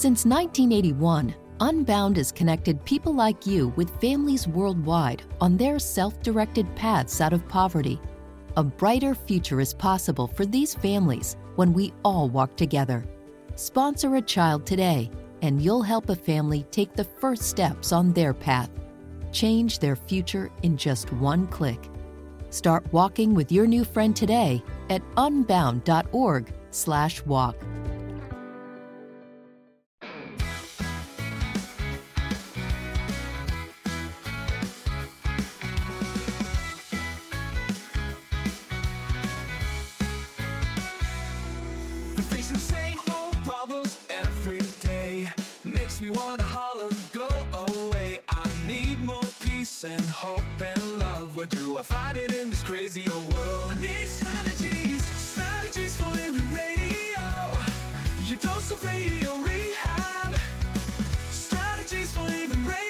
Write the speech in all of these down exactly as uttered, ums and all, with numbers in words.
Since nineteen eighty-one, Unbound has connected people like you with families worldwide on their self-directed paths out of poverty. A brighter future is possible for these families when we all walk together. Sponsor a child today, and you'll help a family take the first steps on their path. Change their future in just one click. Start walking with your new friend today at unbound.org slash walk. Facing same old problems every day makes me wanna holler, go away. I need more peace and hope and love. Where do I find it in this crazy old world? I need strategies, strategies for living radio. Your dose of radio rehab. Strategies for living radio.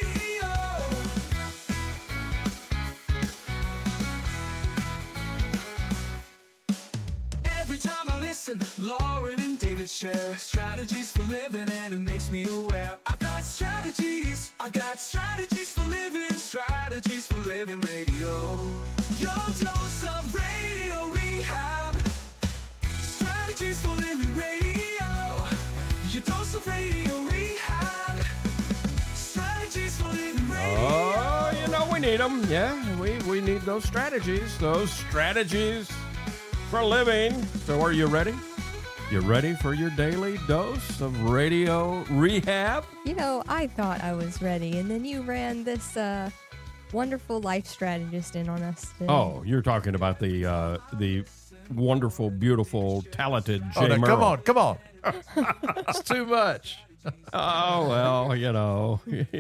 Every time I listen, Lauren and David share strategies for living, and it makes me aware. I got strategies, I got strategies for living, strategies for living radio. Your dose of radio rehab. Strategies for living radio. Your dose of radio rehab. Strategies for living radio. Oh, you know we need them. Yeah, we, we need those strategies. Those strategies for living. So are you ready? You ready for your daily dose of radio rehab? You know, I thought I was ready, and then you ran this uh, wonderful life strategist in on us today. Oh, you're talking about the uh, the wonderful, beautiful, talented Jay Oh, no, Merrill. come on, come on. It's too much. Oh, well, you know,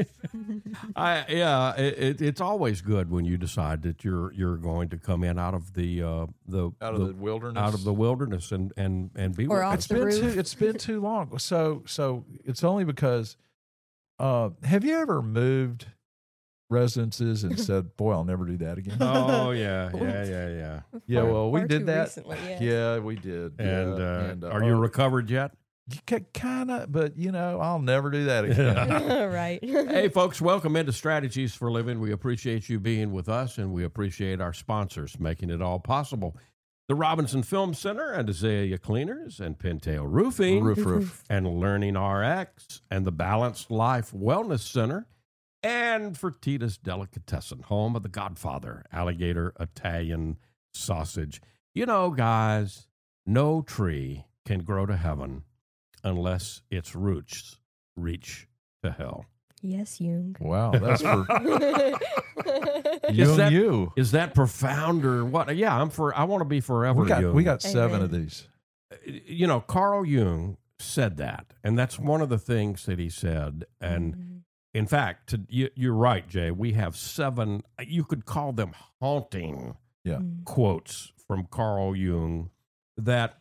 I yeah, it, it, it's always good when you decide that you're you're going to come in out of the uh, the Out of the wilderness. out of the wilderness and and and be Or with off us. It's the been roof. too. It's been too long. So so it's only because. Uh, have you ever moved residences and said, "Boy, I'll never do that again"? Oh yeah, yeah, yeah, yeah. Yeah, Far- well, we far did too that. recently, yeah. Yeah, we did. And, yeah. uh, and uh, are you oh, recovered yet? kind of? But you know, I'll never do that again. Right. Hey, folks, welcome into Strategies for Living. We appreciate you being with us, and we appreciate our sponsors making it all possible. The Robinson Film Center and Azalea Cleaners and Pintail Roofing Roof, roof. and Learning R X and the Balanced Life Wellness Center and Fertitta's Delicatessen, home of the Godfather Alligator Italian Sausage. You know, guys, no tree can grow to heaven unless its roots reach to hell. Yes, Jung. Wow, that's for Is you. that- you. Is that profound or what? Yeah, I'm for. I want to be forever We got Jung. we got seven Amen. of these. You know, Carl Jung said that, and that's one of the things that he said. And Mhm. in fact, to, you, you're right, Jay. We have seven. You could call them haunting Yeah. Mm. quotes from Carl Jung that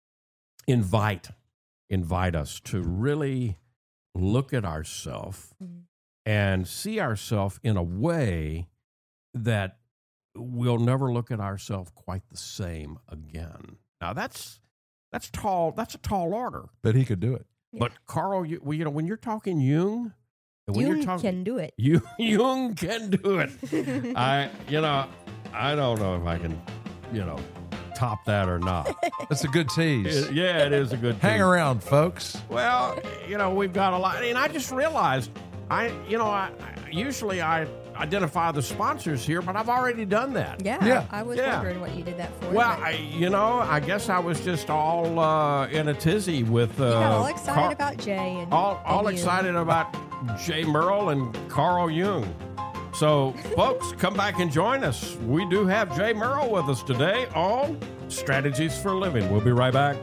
invite invite us to really look at ourselves Mhm. and see ourselves in a way that we'll never look at ourselves quite the same again. Now that's that's tall. That's a tall order. But he could do it. Yeah. But Carl, you, well, you know, when you're talking Jung, and when Jung you're talking, can do it. you Jung can do it. I, you know, I don't know if I can, you know, top that or not. That's a good tease. It- yeah, it is a good. Hang team. around, folks. Well, you know, we've got a lot, and I just realized, I, you know, I, I usually I identify the sponsors here, but I've already done that. Yeah, Yeah. I was Yeah. wondering what you did that for. Well, but I, you know, I guess I was just all uh, in a tizzy with. Uh, you got all excited Car- about Jay and all, all and you. excited about Jay Merle and Carl Jung. So, folks, come back and join us. We do have Jay Merle with us today on Strategies for Living. We'll be right back.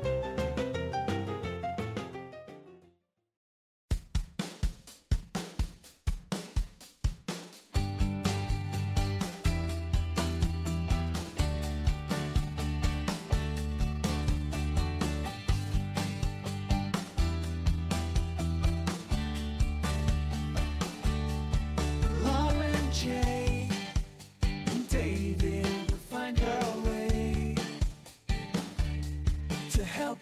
Lauren, Jay, and David will find a way to help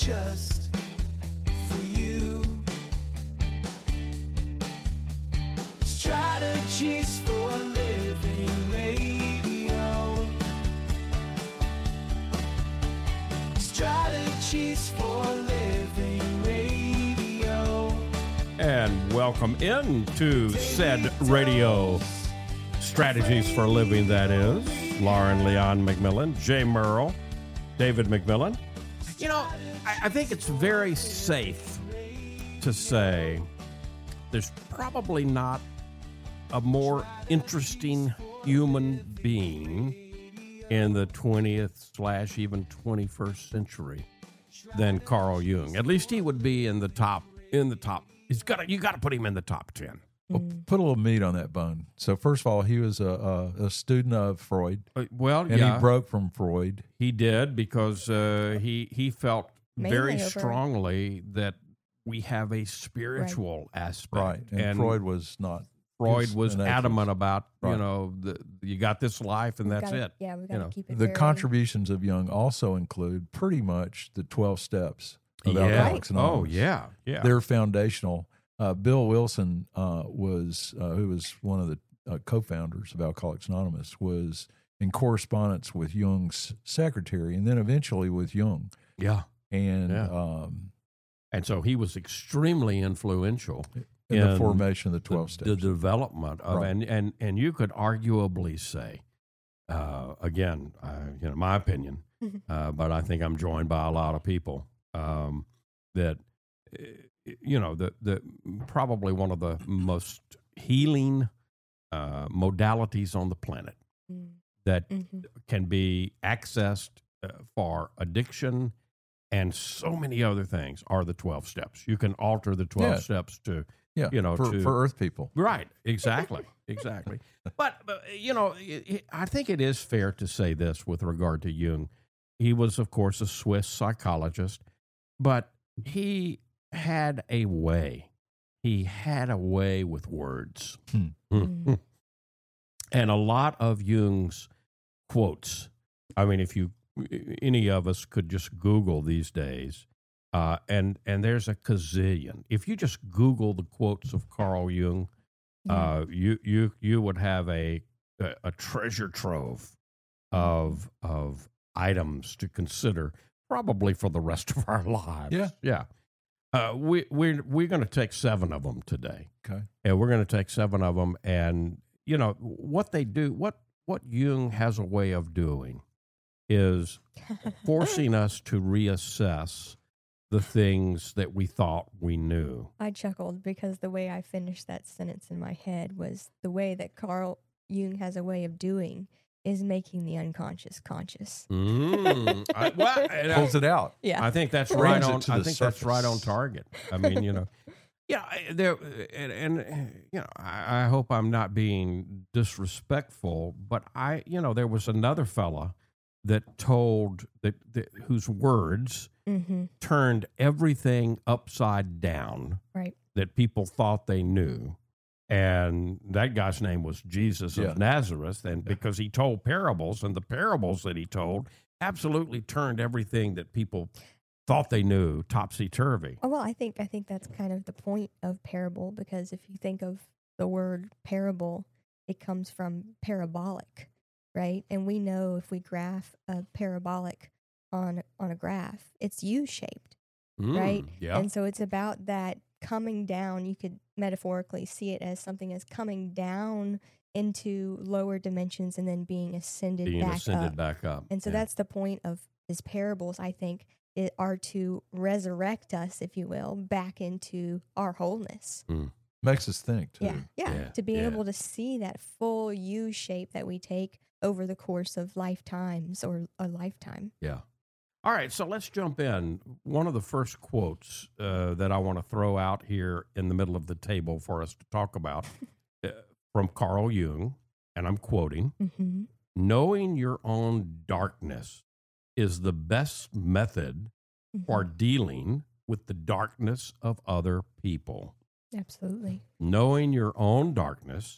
just for you. Strategies for a living radio. Strategies for a living radio. And welcome into said radio Strategies for a Living, that is. Lauren Leon McMillan, Jay Merle, David McMillan. You know, I, I think it's very safe to say there's probably not a more interesting human being in the twentieth slash even twenty-first century than Carl Jung. At least he would be in the top, in the top. He's got to, you got to put him in the top ten. Well, put a little meat on that bone. So first of all, he was a, a, a student of Freud, Uh, well, and yeah, he broke from Freud. he did because uh, he he felt Mainly very over- strongly that we have a spiritual aspect, Right. And, Freud was not. Freud was was an atheist. adamant about you Right. know the, you got this life and We've that's gotta- it. Yeah, we you got to know. keep it The very- contributions of Jung also include pretty much the twelve steps of Yeah. Alcoholics Oh Anonymous. yeah, yeah. They're foundational. Uh, Bill Wilson uh, was, uh, who was one of the uh, co-founders of Alcoholics Anonymous, was in correspondence with Jung's secretary, and then eventually with Jung. yeah. And Yeah. um, And so he was extremely influential in the in formation of the twelve the, steps. the development of, Right. and, and and you could arguably say, uh, again, uh, you know, my opinion, uh, but I think I'm joined by a lot of people um, that, uh, you know, the the probably one of the most healing uh, modalities on the planet Mm. that Mhm. can be accessed uh, for addiction and so many other things are the twelve steps. You can alter the twelve Yeah. steps to, yeah, you know, for, to- for Earth people. right, exactly, exactly. But, but, you know, it, it, I think it is fair to say this with regard to Jung. He was, of course, a Swiss psychologist, but he had a way. He had a way with words. Hmm. Mm. And a lot of Jung's quotes, I mean, if you, any of us could just Google these days, uh, and, and there's a gazillion. If you just Google the quotes of Carl Jung, uh, you, you, you would have a, a, a treasure trove of, of items to consider, probably for the rest of our lives. Yeah. Yeah. Uh, we, we're, we're going to take seven of them today. Okay. And we're going to take seven of them, and you know what they do. What what Jung has a way of doing is forcing us to reassess the things that we thought we knew. I chuckled because the way I finished that sentence in my head was the way that Carl Jung has a way of doing is making the unconscious conscious. Mm. I, well, and I- Pulls it out. Yeah. I think that's Brings right it on. to I the think that's right on surface. target. I mean, you know, yeah, I- there, and, and you know, I, I hope I'm not being disrespectful, but I, you know, there was another fella that told that, that whose words Mm-hmm. turned everything upside down Right. that people thought they knew. And that guy's name was Jesus Yeah. of Nazareth. And because he told parables, and the parables that he told absolutely turned everything that people thought they knew topsy-turvy. Oh, well, I think I think that's kind of the point of parable, because if you think of the word parable, it comes from parabolic, right? And we know if we graph a parabolic on on a graph, it's U-shaped, right? Mm, yeah. And so it's about that coming down. You could metaphorically see it as something as coming down into lower dimensions and then being ascended Being back ascended up. back up. And so Yeah. that's the point of his parables, I think, it are to resurrect us, if you will, back into our wholeness. Makes us think, too. Yeah, yeah. Yeah, To be yeah. able to see that full U shape that we take over the course of lifetimes or a lifetime. Yeah. All right, so let's jump in. One of the first quotes uh, that I want to throw out here in the middle of the table for us to talk about uh, from Carl Jung, and I'm quoting, Mm-hmm. knowing your own darkness is the best method for dealing with the darkness of other people. Absolutely. Knowing your own darkness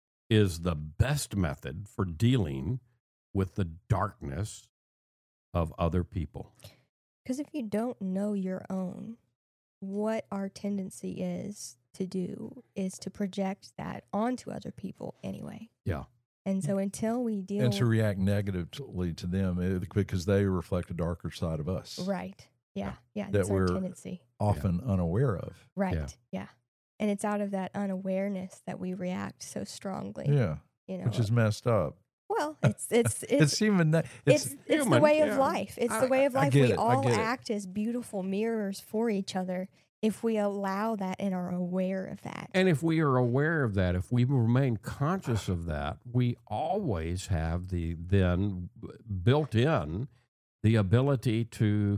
is the best method for dealing with the darkness of other people. Because if you don't know your own, what our tendency is to do is to project that onto other people anyway. Yeah. And so until we deal And to react negatively to them eh, because they reflect a darker side of us. right, yeah, yeah, That that's our we're tendency. often unaware of. Right, Yeah. yeah. And it's out of that unawareness that we react so strongly. Yeah. You know, Which is messed up. well, it's it's It's, it's human. na- it's It's, it's the human, way yeah. of life. It's I- the way of I life. get We it, I all get it. act as beautiful mirrors for each other if we allow that and are aware of that. And if we are aware of that, if we remain conscious of that, we always have the then built in the ability to,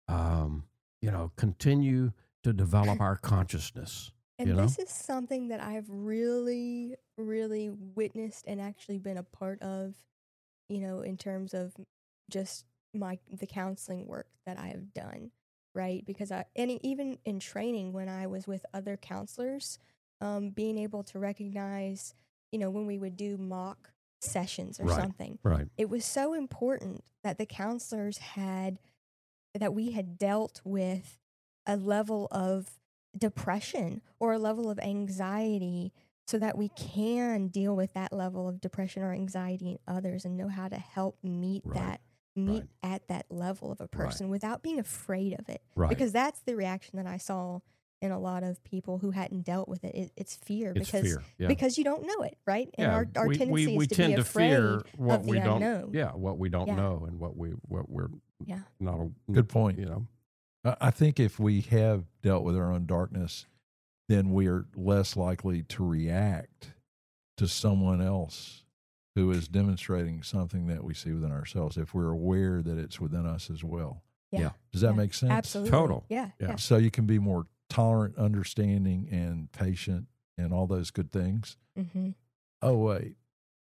um, you know, continue to develop our consciousness. And you know? this is something that I've really, really witnessed and actually been a part of, you know, in terms of just my the counseling work that I have done, right? Because I and even in training when I was with other counselors, um, being able to recognize, you know, when we would do mock sessions or Right. something, Right. it was so important that the counselors had that we had dealt with a level of depression or a level of anxiety so that we can deal with that level of depression or anxiety in others and know how to help meet Right, that meet right. at that level of a person without being afraid of it. Right. Because that's the reaction that I saw in a lot of people who hadn't dealt with it. it it's fear It's because fear. Yeah. because you don't know it, right? And yeah. our, our we, tendency we, is we to tend be to afraid fear what of we the don't. unknown. Yeah, what we don't Yeah. know and what we what we're Yeah. not. A, Good point. You know. I I think if we have dealt with our own darkness, then we are less likely to react to someone else who is demonstrating something that we see within ourselves if we're aware that it's within us as well. Yeah. Yeah. Does that Yeah. make sense? Absolutely. Total. Yeah. Yeah. Yeah. So you can be more tolerant, understanding, and patient, and all those good things. Mm-hmm. Oh, wait,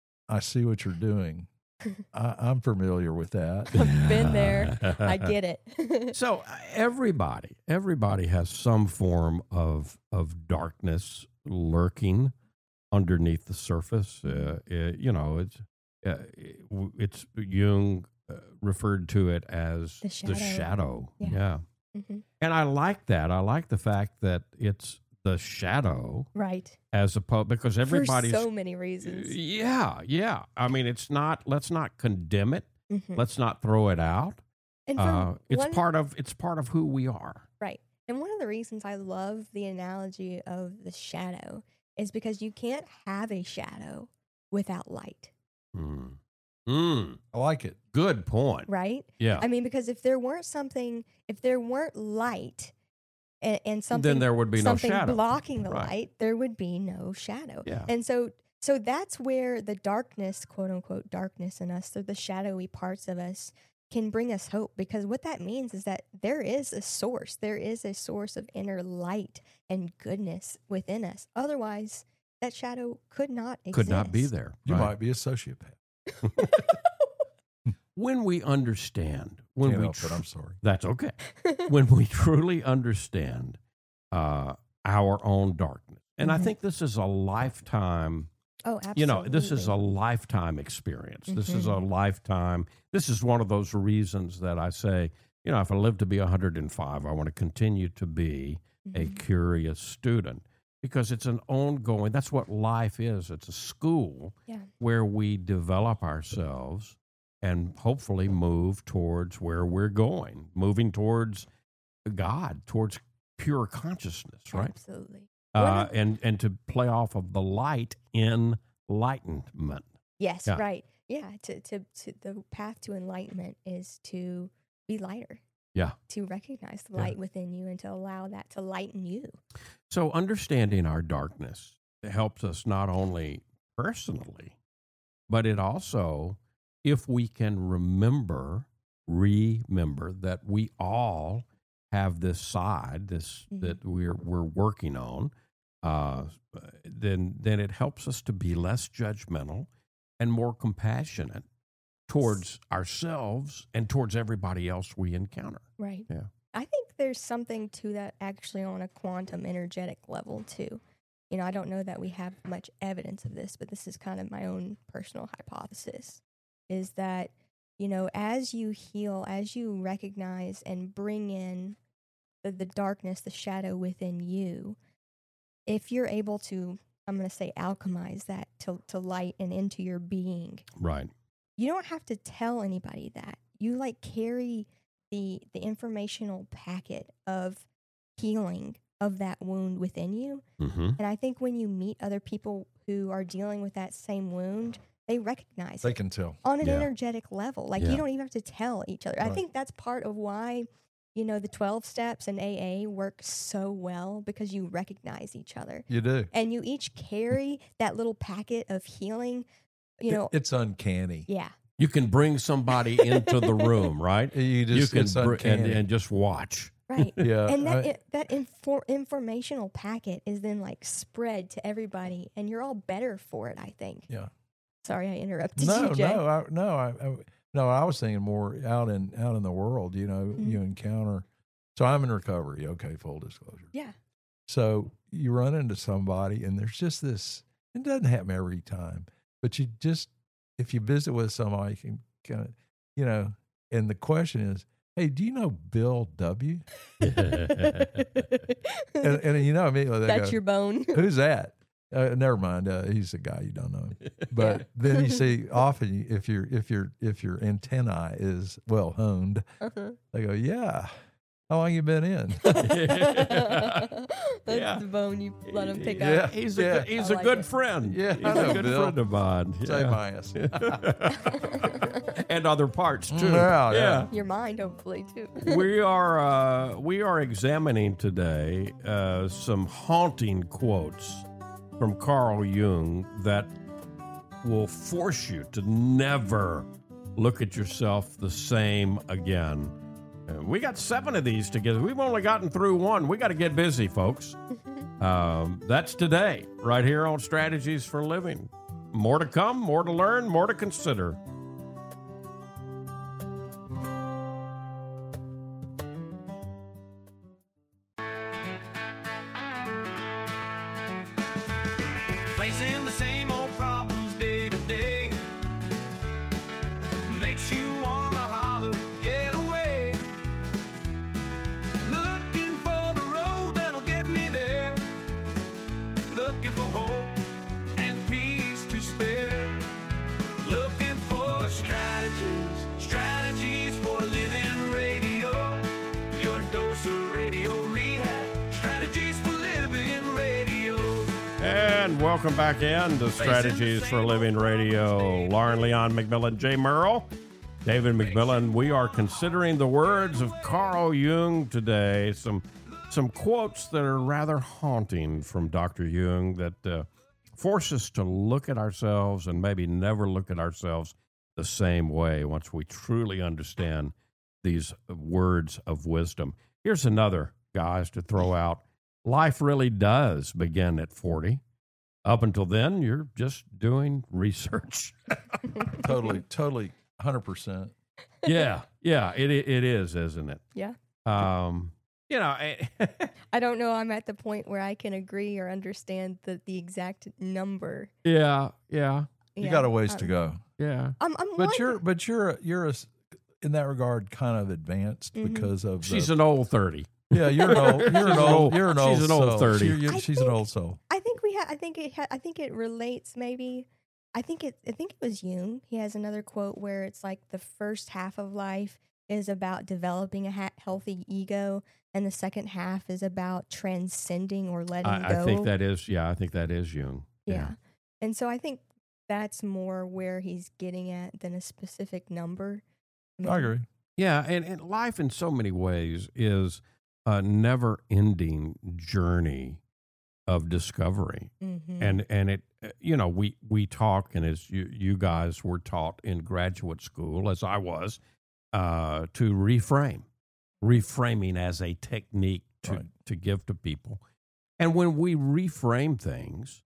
I see what you're doing. I, I'm familiar with that. I've been there. I get it. So uh, everybody, everybody has some form of of darkness lurking underneath the surface. Uh, it, you know, it's uh, it's Jung uh, referred to it as The shadow. shadow. Yeah. Yeah, Mhm. and I like that. I like the fact that it's the shadow Right. as opposed because everybody's For so many reasons. yeah, yeah. I mean, it's not. Let's not condemn it. Mhm. Let's not throw it out. And from Uh, it's one- part of it's part of who we are. Right. And one of the reasons I love the analogy of the shadow is because you can't have a shadow without light, Mm. Mm. I like it. Good point. right? Yeah. I mean, because if there weren't something, if there weren't light and, and something, then there would be no something shadow. blocking the Right. light, there would be no shadow. Yeah. And so, so that's where the darkness, quote unquote, darkness in us, so the shadowy parts of us can bring us hope, because what that means is that there is a source, there is a source of inner light and goodness within us. Otherwise, that shadow could not exist. Could not be there. You Right. might be a sociopath. When we understand, when Can't we help it, tr- I'm sorry. that's okay. When we truly understand uh, our own darkness, and I Mhm. think this is a lifetime. Oh, absolutely. You know, this is a lifetime experience. This is a Mhm. lifetime. This is one of those reasons that I say, you know, if I live to be one hundred five, I want to continue to be a Mhm. curious student, because it's an ongoing, that's what life is. It's a school Yeah. where we develop ourselves and hopefully move towards where we're going, moving towards God, towards pure consciousness, right? Absolutely. Uh, One of- and, and to play off of the light enlightenment. Yes, Yeah. right. Yeah, to, to to the path to enlightenment is to be lighter. Yeah. To recognize the Yeah. light within you and to allow that to lighten you. So understanding our darkness helps us not only personally, but it also, if we can remember, remember that we all have this side, this Mhm. that we're we're working on, uh, then then it helps us to be less judgmental and more compassionate towards ourselves and towards everybody else we encounter. Right. Yeah. I think there's something to that actually on a quantum energetic level too. You know, I don't know that we have much evidence of this, but this is kind of my own personal hypothesis, is that You know, as you heal, as you recognize and bring in the, the darkness, the shadow within you, if you're able to, I'm going to say, alchemize that to, to light and into your being, Right. you don't have to tell anybody that. You like carry the the informational packet of healing of that wound within you. Mm-hmm. And I think when you meet other people who are dealing with that same wound, they recognize They it can tell. on an Yeah. energetic level. Like Yeah. you don't even have to tell each other. I Right. think that's part of why, you know, the twelve steps and A A work so well, because you recognize each other. You do. And you each carry that little packet of healing, you know. It- it's uncanny. Yeah. You can bring somebody into the room, right? You just you it's can br- and, uncanny. and just watch. Right. yeah. And that I- i- that infor- informational packet is then like spread to everybody, and you're all better for it, I think. yeah. Sorry, I interrupted No, you, Jay. no, I, no, I, I, no. I was thinking more out in out in the world. You know, Mhm. you encounter. So I'm in recovery. Okay, full disclosure. Yeah. So you run into somebody, and there's just this. It doesn't happen every time, but you just if you visit with somebody, you can kind of, you know. And the question is, hey, do you know Bill W? and, and you know immediately they That's go, your bone. who's that? Uh, never mind. Uh, he's a guy you don't know. But then you see often you- if your if your if your antennae is well honed, Uh-huh. they go, yeah. How long you been in? That's Yeah. the bone you let him pick Yeah. up. He's a Yeah. good, he's I a like good it. friend. Yeah, he's I know, a good Bill. friend of mine. Say Yeah. bias. And other parts too. Yeah, yeah. Your mind, hopefully, too. we are uh, we are examining today uh, some haunting quotes from Carl Jung that will force you to never look at yourself the same again. Uh, we got seven of these together. We've only gotten through one. We got to get busy, folks. Um, that's today, right here on Strategies for Living. More to come, more to learn, more to consider. Facing the same old problems day to day makes you wanna holler, get away. Looking for the road that'll get me there. Looking for hope and peace to spare. Looking for strategies, strategies for living radio. Your dose of radio rehab, strategies for living radio. And welcome back in to Strategies for Living Radio. Lauren Leon McMillan, Jay Merrill, David McMillan. We are considering the words of Carl Jung today. Some some quotes that are rather haunting from Doctor Jung that uh, force us to look at ourselves and maybe never look at ourselves the same way once we truly understand these words of wisdom. Here's another, guys, to throw out. Life really does begin at forty. Up until then, you're just doing research. totally, totally, one hundred percent. yeah, yeah, it it is, isn't it? Yeah. Um, you know, I- I don't know. I'm at the point where I can agree or understand the, the exact number. yeah, yeah, You Yeah. got a ways I- to go, yeah. I'm, I'm but one- you're, but you're, a, you're a, s- in that regard, kind of advanced Mhm. because of. She's the, an old thirty. yeah, you're an old, you're She's an an old, old- you're an she's old, an old soul. thirty. You're- you're- I she's an think- old soul. I think we ha- I think it ha- I think it relates maybe. I think it I think it was Jung. He has another quote where it's like the first half of life is about developing a ha- healthy ego, and the second half is about transcending or letting I, go. I think that is, yeah, I think that is Jung. yeah. And so I think that's more where he's getting at than a specific number. mean, I agree. Yeah, and, and life in so many ways is a never-ending journey of discovery. mhm. And and it, uh, you know, we we talk, and as you you guys were taught in graduate school, as I was, uh, to reframe, reframing as a technique to Right. to give to people. And when we reframe things,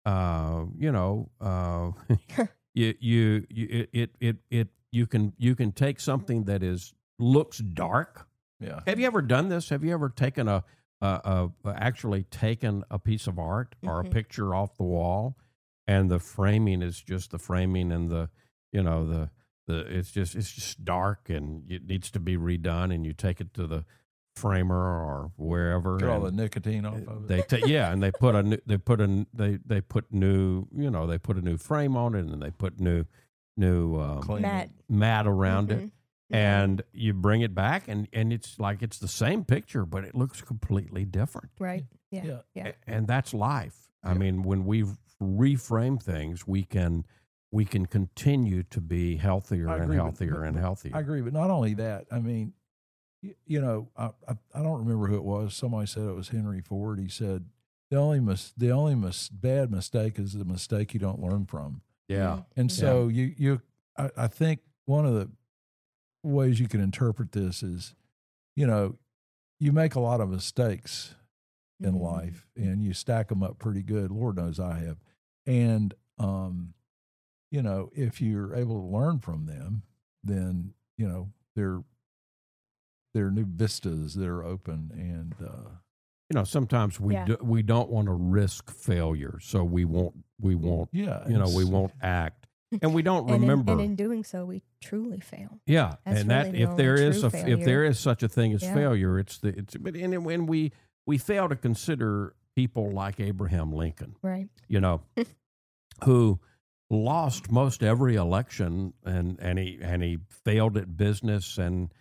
uh, you know, uh, you you, you it, it it it you can you can take something that is looks dark. Yeah. Have you ever done this? Have you ever taken a, uh, uh, actually taken a piece of art or a Mhm. picture off the wall, and the framing is just the framing and the, you know, the The it's just it's just dark and it needs to be redone, and you take it to the framer or wherever. Get all the and nicotine off of it. They ta- yeah, and they put a new, they put a they they put new you know they put a new frame on it, and they put new new um, Clean Matt. it. mat around it. Mhm. Yeah. And you bring it back, and, and it's like it's the same picture, but it looks completely different. Right. Yeah. Yeah. Yeah. A- And that's life. I Yeah. mean, when we reframe things, we can we can continue to be healthier I and agree, but- healthier but- and but healthier. I agree, but not only that. I mean, you, you know, I, I I don't remember who it was. Somebody said it was Henry Ford. He said the only mis- the only mis- bad mistake is the mistake you don't learn from. Yeah. And so you you I, I think one of the ways you can interpret this is, you know, you make a lot of mistakes in Mhm. life and you stack them up pretty good. Lord knows I have. And um, you know, if you're able to learn from them, then you know there there are new vistas that are open. And uh, You know, sometimes we Yeah. do, we don't want to risk failure, so we won't we won't yeah, you know we it's- won't act, and we don't And in, remember. and in doing so, we truly fail. Yeah, That's and that really the if there only is true a if failure. there is such a thing as Yeah. failure, it's the it's but and when we we fail to consider people like Abraham Lincoln, Right. you know, who lost most every election, and and he and he failed at business, and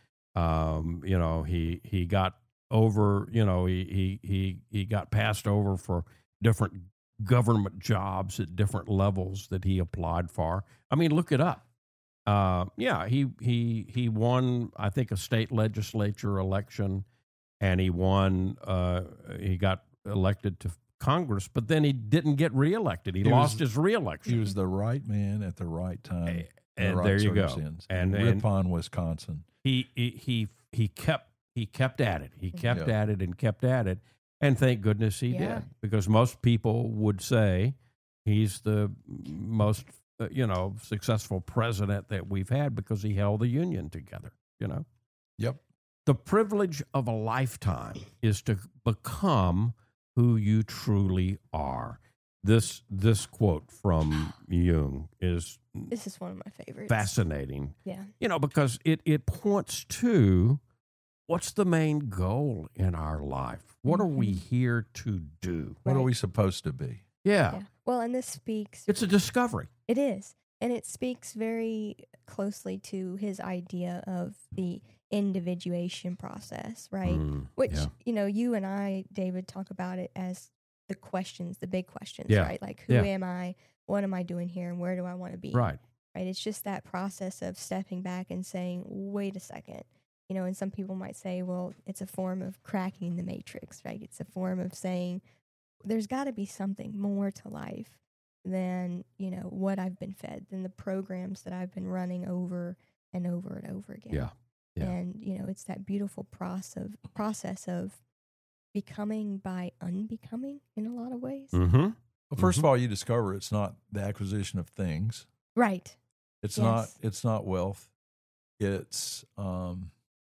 um you know he he got over you know he he he he got passed over for different government jobs at different levels that he applied for. I mean, look it up. Uh, yeah, he he he won, I think, a state legislature election, and he won. Uh, he got elected to Congress, but then he didn't get reelected. He, He lost was- his reelection. he was the right man at the right time. in the and right there you go. circumstance. And- in and- Ripon, Wisconsin. he he he he kept he kept at it. He kept Yeah. at it and kept at it, and thank goodness he Yeah. did, because most people would say he's the most uh, you know successful president that we've had because he held the Union together. You know, Yep. the privilege of a lifetime is to become who you truly are. This this quote from Jung is This is one of my favorites. fascinating. Yeah. You know, because it, it points to what's the main goal in our life? What are we Mhm. here to do? What are Right. we supposed to be? Yeah, Yeah. Well, and this speaks. it's a discovery. It is. And it speaks very closely to his idea of the individuation process, right? Mm, Which, yeah. you know, you and I, David, talk about it as the questions, the big questions, Yeah. right? Like, who Yeah. am I? What am I doing here? And where do I want to be? Right. Right. It's just that process of stepping back and saying, wait a second. You know, and some people might say, well, it's a form of cracking the matrix, right? It's a form of saying there's got to be something more to life than, you know, what I've been fed, than the programs that I've been running over and over and over again. Yeah. Yeah. And, you know, it's that beautiful process of, process of becoming by unbecoming in a lot of ways. Mm-hmm. Well, 1st Mhm. of all, you discover it's not the acquisition of things. Right. It's Yes. not. It's not wealth. It's um,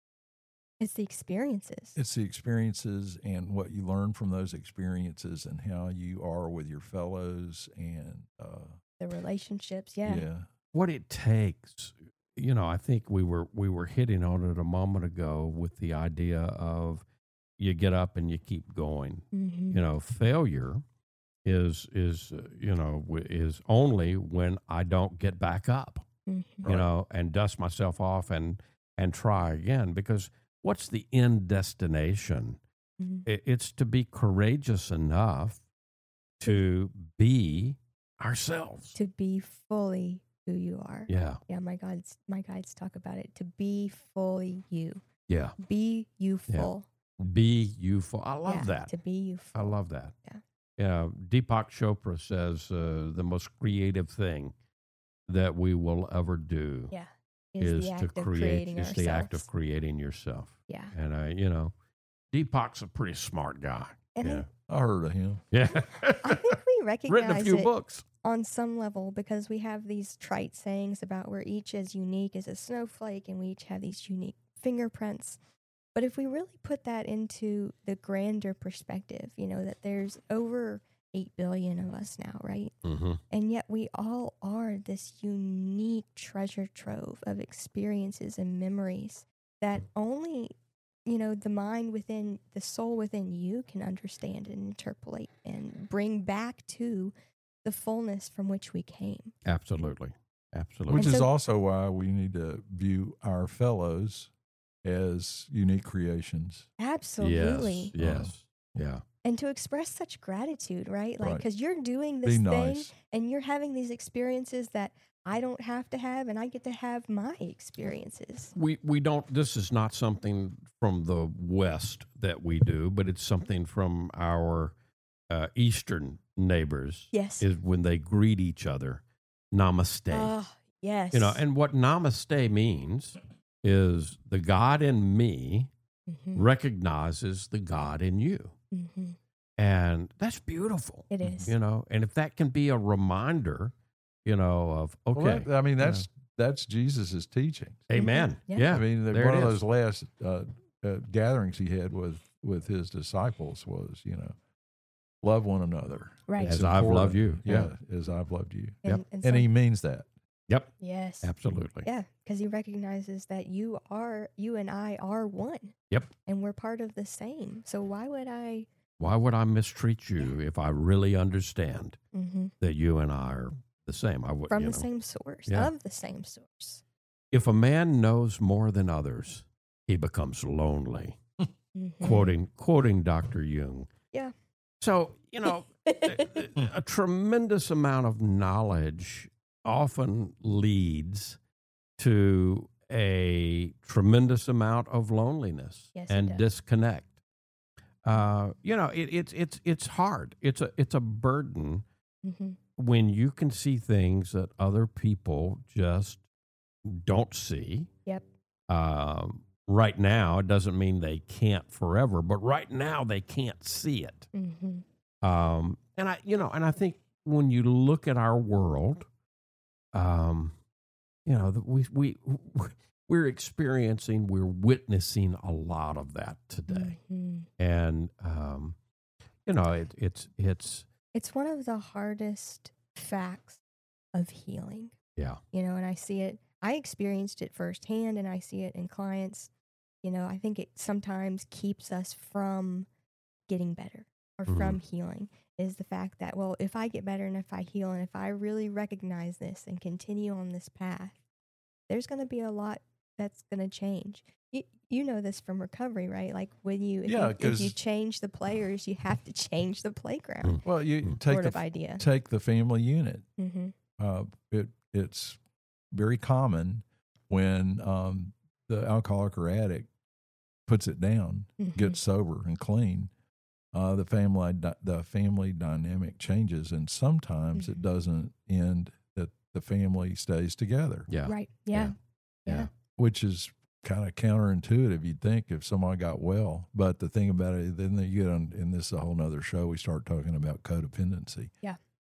It's the experiences. it's the experiences and what you learn from those experiences and how you are with your fellows and uh, the relationships. Yeah. yeah. What it takes, you know, I think we were we were hitting on it a moment ago with the idea of you get up and you keep going. Mm-hmm. You know, failure is is uh, you know w- is only when I don't get back up. Mm-hmm. You know, and dust myself off and and try again, because what's the end destination? Mhm. I- It's to be courageous enough to be ourselves. To be fully who you are. Yeah, Yeah, my guides, my guides talk about it. To be fully you. yeah. Be you Yeah. full. Be youthful. I love Yeah, that. To be you I full. love that. Yeah. Yeah. Deepak Chopra says uh, the most creative thing that we will ever do Yeah. is, the act to of create. creating Is the act of ourselves. creating yourself. Yeah. And I, you know, Deepak's a pretty smart guy. And yeah. I heard of him. Yeah. I think we recognize Written a few it books. on some level because we have these trite sayings about we're each as unique as a snowflake and we each have these unique fingerprints. But if we really put that into the grander perspective, you know, that there's over eight billion of us now, right? Mm-hmm. And yet we all are this unique treasure trove of experiences and memories that only, you know, the mind within, the soul within you can understand and interpolate and bring back to the fullness from which we came. Absolutely. Absolutely. Which And is so- also why we need to view our fellows as unique creations. Absolutely. Yes. Yes. Yeah. And to express such gratitude, right? Like, Right. because you're doing Be this thing nice. and you're having these experiences that I don't have to have, and I get to have my experiences. We we don't. This is not something from the West that we do, but it's something from our uh, Eastern neighbors. Yes. Is when they greet each other, namaste. Oh, yes. You know, and what namaste means is the God in me Mhm. recognizes the God in you. Mhm. And that's beautiful. It is. You know, and if that can be a reminder, you know, of, okay. Well, that- I mean, that's that's Jesus's teaching. Amen. Yeah. Yeah. I mean, the, there one it of is. those last uh, uh, gatherings he had with with his disciples was, you know, love one another. Right. It's As I've loved important. you. Yeah, as I've loved you. And, Yep. and And so- he means that. Yep. yes. Absolutely. Yeah, because he recognizes that you are, you and I are one. Yep. And we're part of the same. So why would I? Why would I mistreat you if I really understand Mm-hmm. that you and I are the same? I would. From you the know. same source, Yeah. of the same source. If a man knows more than others, he becomes lonely. Mhm. Quoting quoting Doctor Jung. Yeah. So you know, a, a tremendous amount of knowledge often leads to a tremendous amount of loneliness Yes, it and does. disconnect. Uh, you know, it, it's it's it's hard. It's a it's a burden Mhm. when you can see things that other people just don't see. Yep. Um, right now, it doesn't mean they can't forever, but right now they can't see it. Mhm. Um, and I, you know, and I think when you look at our world, um, you know, that we we we're experiencing, we're witnessing a lot of that today, Mhm. and um, you know, it, it's it's It's one of the hardest facts of healing. yeah, You know, and I see it, I experienced it firsthand, and I see it in clients. You know, I think it sometimes keeps us from getting better or Mhm. from healing, is the fact that, well, if I get better and if I heal and if I really recognize this and continue on this path, there's going to be a lot that's going to change. You, you know this from recovery, right? Like when you, if, Yeah, you, if you 'cause- change the players, you have to change the playground Well, you Mm. take sort the of idea. take the family unit. Mm-hmm. Uh, it it's very common when um, the alcoholic or addict puts it down, Mhm. gets sober and clean. Uh, the family di- the family dynamic changes, and sometimes Mhm. it doesn't end that the family stays together, yeah, Right. Yeah. yeah. Yeah. which is kind of counterintuitive. You'd think if someone got well, but the thing about it, then you get on, and this is a whole nother show. We start talking about codependency, yeah.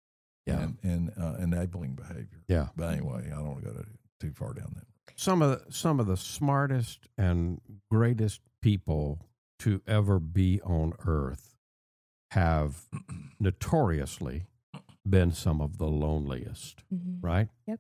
and, and uh, enabling behavior. Yeah. But anyway, I don't want to go to, too far down that. Some of the, some of the smartest and greatest people to ever be on earth have notoriously been some of the loneliest, Mm-hmm. right? Yep.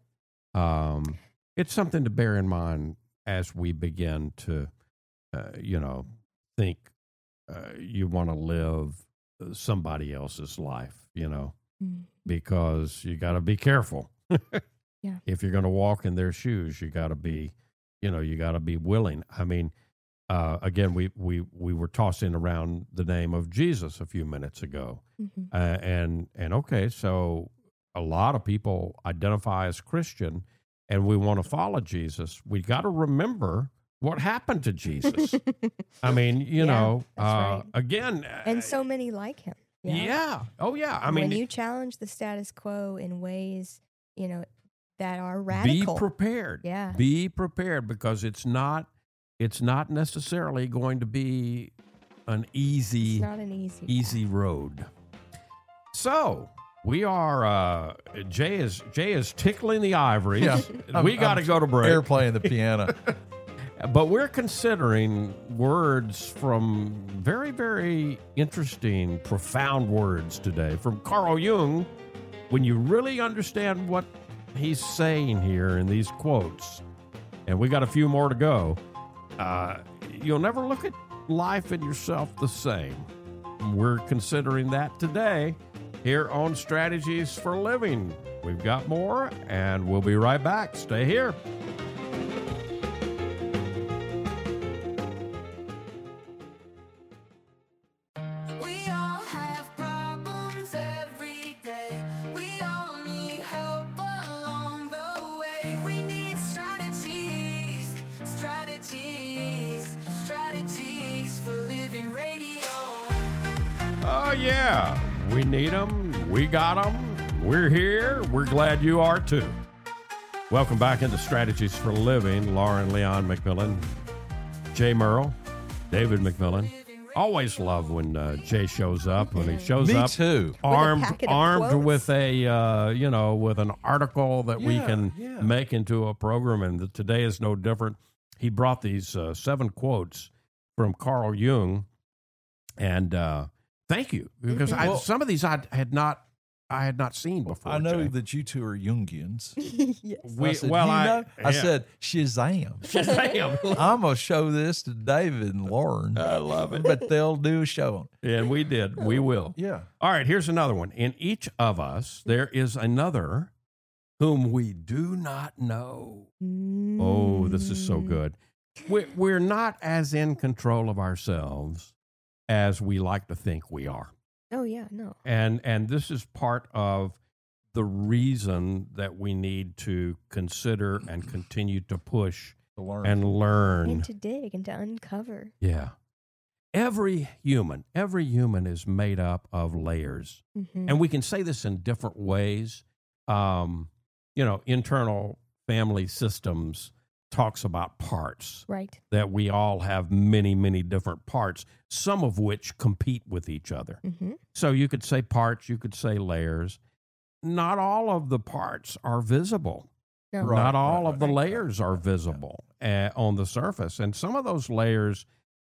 Um, it's something to bear in mind as we begin to, uh, you know, think uh, you want to live somebody else's life, you know, Mm-hmm. because you got to be careful. Yeah. If you're going to walk in their shoes, you got to be, you know, you got to be willing. I mean, uh, again, we, we, we were tossing around the name of Jesus a few minutes ago. Mm-hmm. Uh, and, and okay, so a lot of people identify as Christian and we want to follow Jesus. We got to remember what happened to Jesus. I mean, you Yeah, know, that's uh, right. again. And uh, so many like him. yeah. Oh, yeah. I mean, when you challenge the status quo in ways, you know, that are be radical. prepared. Yeah. Be prepared because it's not, it's not necessarily going to be an easy, It's not an easy. easy road. So we are. Uh, Jay is Jay is tickling the ivories. Yeah. I'm- we got to I'm go to break. Air playing the piano. But we're considering words from very, very interesting, profound words today from Carl Jung. When you really understand what he's saying here in these quotes, and we got a few more to go, uh, you'll never look at life and yourself the same. We're considering that today here on Strategies for Living. We've got more, and we'll be right back. Stay here. We all have problems every day. We all need help along the way. We need strategies, strategies, strategies for living radio. Oh, yeah. We need them. We got them. We're here. We're glad you are, too. Welcome back into Strategies for Living. Lauren Leon McMillan, Jay Merle, David McMillan. Always love when uh, Jay shows up. When he shows Me up, too. armed, packet of armed quotes. with a uh, you know, with an article that we Yeah, can yeah. make into a program. And the, today is no different. He brought these uh, seven quotes from Carl Jung, and uh, thank you, because I, Well- some of these I had not, I had not seen before. I know Jay. that you two are Jungians. Yes. We- I said, well, you I- know? I yeah. said, Shazam. Shazam. I'm going to show this to David and Lauren. I love it. But they'll do a show. And we did. We will. Yeah. All right, here's another one. In each of us, there is another whom we do not know. Oh, this is so Mm. good. We're, we're not as in control of ourselves as we like to think we are. Oh yeah, no. And and this is part of the reason that we need to consider and continue to push To learn. and learn. And to dig and to uncover. Yeah. Every human, every human is made up of layers. Mhm. And we can say this in different ways. Um, you know, internal family systems talks about parts, Right. that we all have many, many different parts, some of which compete with each other. Mm-hmm. So you could say parts, you could say layers. Not all of the parts are visible. No. Right. Not all of the right, layers are visible uh, on the surface. And some of those layers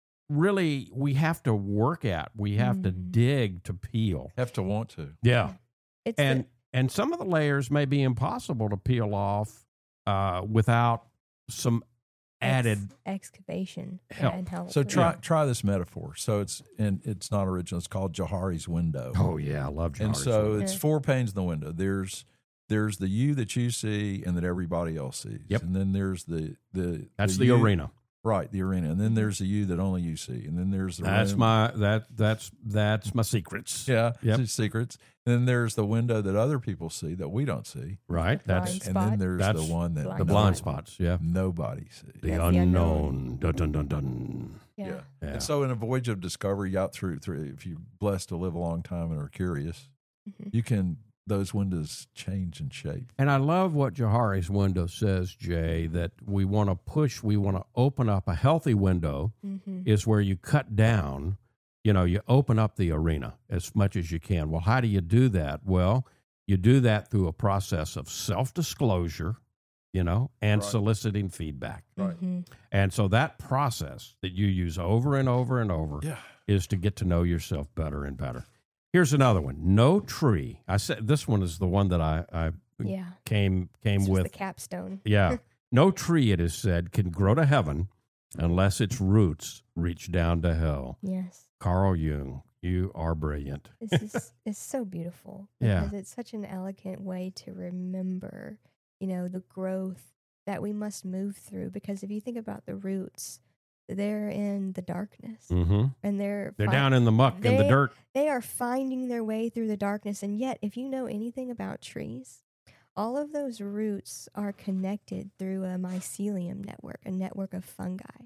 really we have to work at. We have to Mhm. dig to peel. Have to want to. Yeah. It's And the, and some of the layers may be impossible to peel off uh, without some added ex- excavation help. and help. So try Yeah. try this metaphor. So it's and it's not original. It's called Johari's window. Oh yeah, I love and Johari's so window. it's Yeah. four panes in the window. There's there's the you that you see and that everybody else sees. Yep. And then there's the the That's the, you- arena. Right, the arena. And then there's the you that only you see. And then there's the That's room. my that that's that's my secrets. yeah, Yep. it's secrets. And then there's the window that other people see that we don't see. Right. That's Blind And spot. then there's That's the one that blind the no- blind spots. Yeah. nobody sees. The That's the unknown. Dun dun dun dun. Yeah. Yeah. Yeah. And so in a voyage of discovery out through through if you're blessed to live a long time and are curious, Mhm. you can those windows change and shape. And I love what Johari's window says, Jay, that we want to push, we want to open up a healthy window Mhm. is where you cut down, you know, you open up the arena as much as you can. Well, how do you do that? Well, you do that through a process of self-disclosure, you know, and Right. soliciting feedback. Right. Mhm. And so that process that you use over and over and over Yeah. is to get to know yourself better and better. Here's another one. No tree. I said this one is the one that I, I Yeah. came came This was with. the capstone. Yeah. No tree, it is said, can grow to heaven unless its roots reach down to hell. Yes. Carl Jung, you are brilliant. This is it's so beautiful Yeah. because it's such an elegant way to remember, you know, the growth that we must move through. Because if you think about the roots, they're in the darkness Mm-hmm. and they're They're fi- down in the muck, in the they- dirt. They are finding their way through the darkness. And yet, if you know anything about trees, all of those roots are connected through a mycelium network, a network of fungi.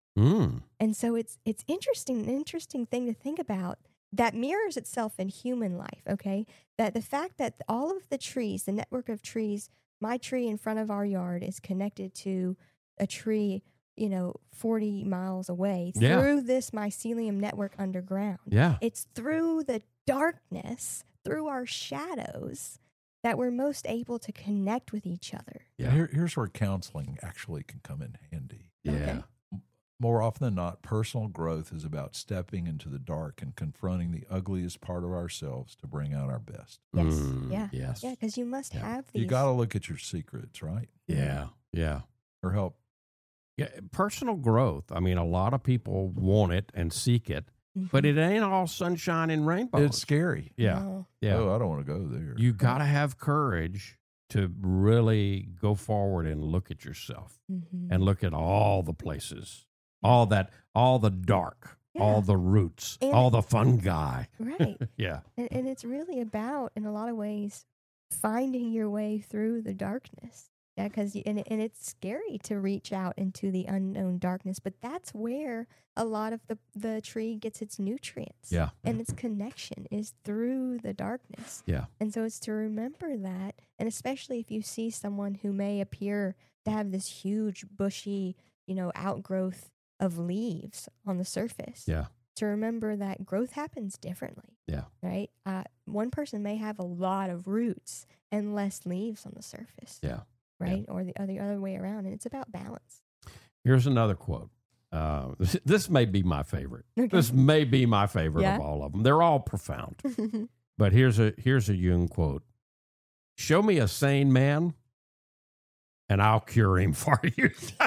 Mm. And so it's it's interesting, an interesting thing to think about that mirrors itself in human life, okay? That the fact that all of the trees, the network of trees, my tree in front of our yard is connected to a tree, you know, forty miles away Yeah. through this mycelium network underground. Yeah. It's through the darkness, through our shadows, that we're most able to connect with each other. Yeah. Here, here's where counseling actually can come in handy. Yeah. Okay. More often than not, personal growth is about stepping into the dark and confronting the ugliest part of ourselves to bring out our best. Yes. Mm, yeah. yes. Yeah, because you must Yeah. have these. You got to look at your secrets, right? Yeah. Yeah. Or help. Yeah. Personal growth. I mean, a lot of people want it and seek it, Mhm. but it ain't all sunshine and rainbows. It's scary. yeah. No. Yeah. Oh, I don't want to go there. You got to have courage to really go forward and look at yourself Mhm. and look at all the places, all that, all the dark, all Yeah. the roots, And- all the fungi. Right. Yeah. And, and it's really about, in a lot of ways, finding your way through the darkness. Yeah, because and, it- and it's scary to reach out into the unknown darkness, but that's where a lot of the, the tree gets its nutrients. Yeah. And its connection is through the darkness. Yeah. And so it's to remember that, and especially if you see someone who may appear to have this huge, bushy, you know, outgrowth of leaves on the surface. Yeah. To remember that growth happens differently. Yeah. Right? Uh, one person may have a lot of roots and less leaves on the surface. Yeah. Right? Or the other other way around. And it's about balance. Here's another quote. Uh, this may be my favorite. Okay. This may be my favorite Yeah? of all of them. They're all profound. But here's a here's a Jung quote. Show me a sane man, and I'll cure him for you.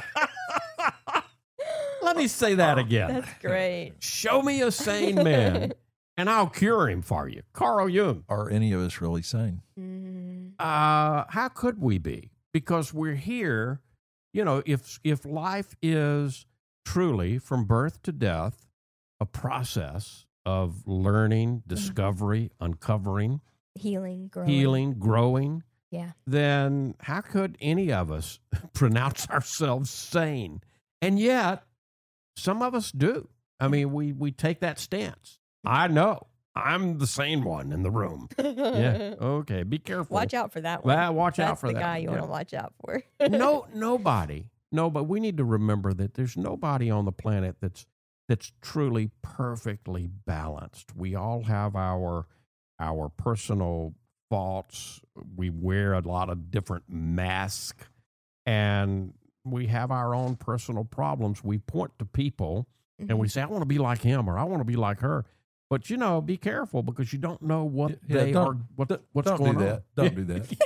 Let me say that again. That's great. Show me a sane man, and I'll cure him for you. Carl Jung. Are any of us really sane? Mm, Uh, how could we be? Because we're here, you know, if if life is truly from birth to death a process of learning, discovery, uncovering, healing, growing. healing, growing, Yeah. then how could any of us pronounce ourselves sane? And yet, some of us do. I mean, we we take that stance. I know. I'm the sane one in the room. Yeah. Okay. Be careful. Watch out for that one. Well, watch That's out for the that. guy you Yeah. want to watch out for. no, nobody. No, but we need to remember that there's nobody on the planet that's that's truly perfectly balanced. We all have our our personal faults. We wear a lot of different masks, and we have our own personal problems. We point to people and we say, "I want to be like him," or "I want to be like her." But you know, be careful because you don't know what Yeah, they don't- are. What, don't- what's don't do going on? that. Don't do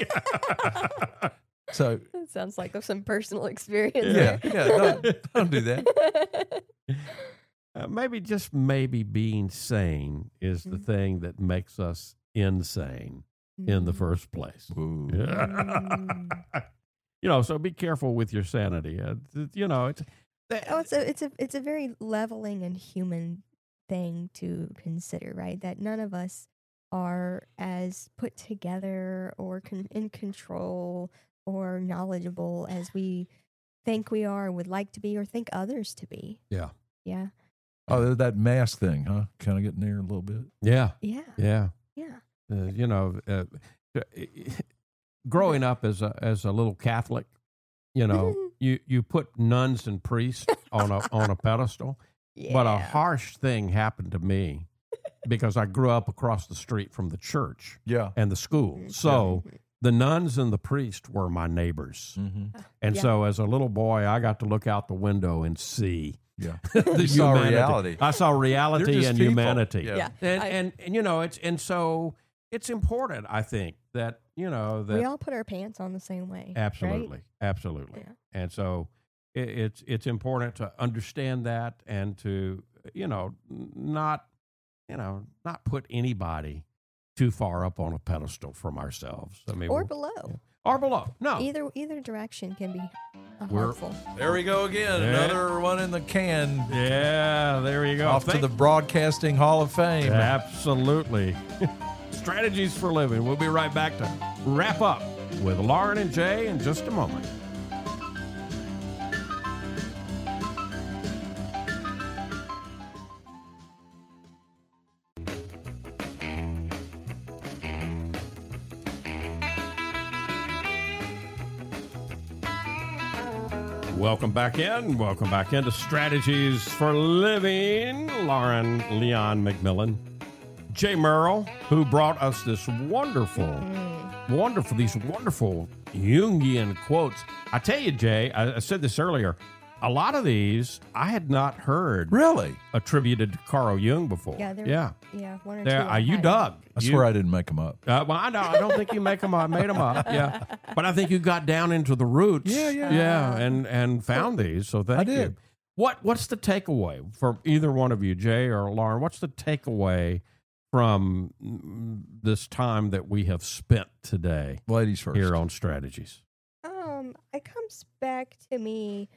that. So, That sounds like some personal experience. yeah, there. yeah, don't, don't do that. Uh, maybe just maybe being sane is the Mhm. thing that makes us insane in the Mm. first place. Ooh. Mm. You know, so be careful with your sanity. Uh, th- you know, it's Oh, it's a it's a it's a very leveling and human thing to consider, right? That none of us are as put together or con- in control or knowledgeable as we think we are, would like to be, or think others to be. Yeah. Yeah. Oh, that mask thing, huh? Kind of getting there a little bit. yeah, Yeah. yeah. Yeah. Uh, you know, uh, growing up as a as a little Catholic, you know, you you put nuns and priests on a on a pedestal. Yeah. But a harsh thing happened to me because I grew up across the street from the church Yeah. and the school. So the nuns and the priest were my neighbors. Mm-hmm. And Yeah. so as a little boy, I got to look out the window and see Yeah. the You saw humanity. reality. I saw They're reality just and people. humanity. Yeah. Yeah. And, I- and, and, you know, it's, and so it's important, I think, that, you know, that we all put our pants on the same way. absolutely, Right? absolutely. Yeah. And so it, it's it's important to understand that and to, you know, n- not, you know, not put anybody too far up on a pedestal from ourselves. I mean, Or we're- below. or below. No. Either either direction can be uh, We're- harmful. There we go again. Yeah. Another one in the can. Yeah, there you go. Off to Thank- the Broadcasting Hall of Fame. Absolutely. Strategies for living. We'll be right back to wrap up with Lauren and Jay in just a moment. Welcome back in. Welcome back into Strategies for Living. Lauren Leon McMillan. Jay Merrill, who brought us this wonderful, Mm. wonderful, these wonderful Jungian quotes. I tell you, Jay, I, I said this earlier, a lot of these I had not heard Really? attributed to Carl Jung before. Yeah, there, yeah. yeah, one or There, two. uh, I you had. dug. I You- swear I didn't make them up. Uh, well, I know. I don't think you make them up. I made them up. Yeah, but I think you got down into the roots. Yeah, yeah. yeah, and and found these. So thank I did. you. What What's the takeaway from either one of you, Jay or Lauren? What's the takeaway from mm, this time that we have spent today Ladies first. here on Strategies? Um, it comes back to me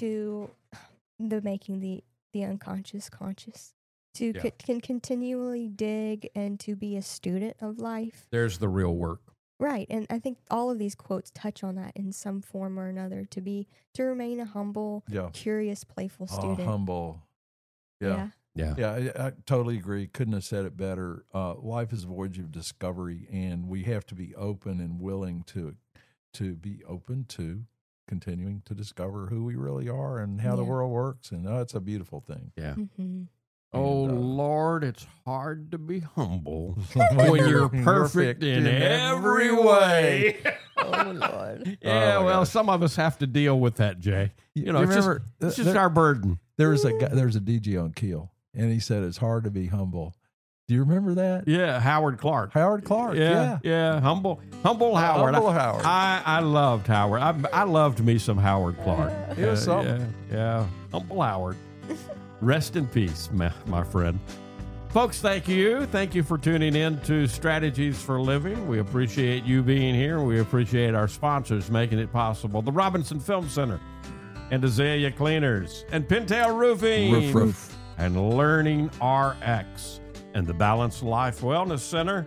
to the making the the unconscious conscious. To Yeah. co- can continually dig and to be a student of life. There's the real work. Right, and I think all of these quotes touch on that in some form or another. To be to remain a humble, Yeah. curious, playful Oh, student. humble. Yeah. Yeah. Yeah, I, I totally agree. Couldn't have said it better. Uh, life is a voyage of discovery, and we have to be open and willing to to be open to continuing to discover who we really are and how the Yeah. world works. And uh, it's a beautiful thing. Yeah. hmm Oh And, uh, Lord, it's hard to be humble when when you're perfect in every way. Oh Lord. Yeah, Oh, my well, gosh. some of us have to deal with that, Jay. You know, You it's just, remember, it's th- just there- our burden. There was a guy, there was a D J on Keel, and he said it's hard to be humble. Do you remember that? Yeah, Howard Clark. Howard Clark. Yeah, Yeah. yeah, humble, humble Howard. Humble I, Howard. I, I loved Howard. I, I loved me some Howard Clark. He was Uh, something. Yeah, yeah, humble Howard. Rest in peace, my, my friend. Folks, thank you. Thank you for tuning in to Strategies for Living. We appreciate you being here. We appreciate our sponsors making it possible. The Robinson Film Center and Azalea Cleaners and Pintail Roofing Roof, roof. and Learning R X and the Balanced Life Wellness Center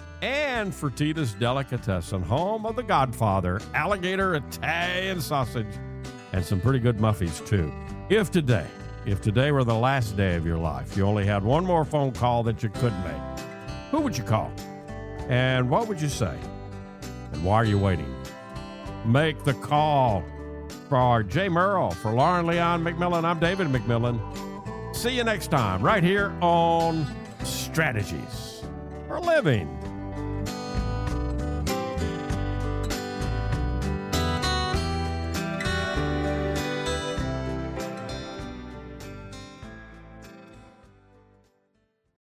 and Fertitta's Delicatessen, home of the Godfather, alligator Italian sausage, and some pretty good muffies too. If today, if today were the last day of your life, you only had one more phone call that you could make, who would you call? And what would you say? And why are you waiting? Make the call. For Jay Merrill, for Lauren Leon McMillan, I'm David McMillan. See you next time, right here on Strategies for Living.